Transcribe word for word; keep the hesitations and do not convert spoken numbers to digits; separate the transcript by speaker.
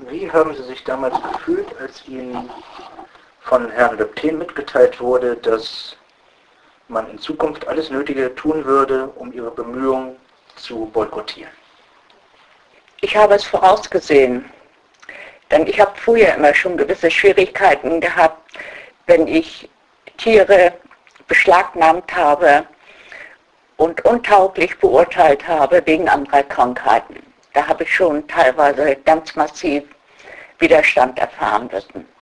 Speaker 1: Wie haben Sie sich damals gefühlt, als Ihnen von Herrn Le Pen mitgeteilt wurde, dass man in Zukunft alles Nötige tun würde, um Ihre Bemühungen zu boykottieren?
Speaker 2: Ich habe es vorausgesehen, denn ich habe früher immer schon gewisse Schwierigkeiten gehabt, wenn ich Tiere beschlagnahmt habe und untauglich beurteilt habe wegen anderer Krankheiten. Da habe ich schon teilweise ganz massiv Widerstand erfahren müssen.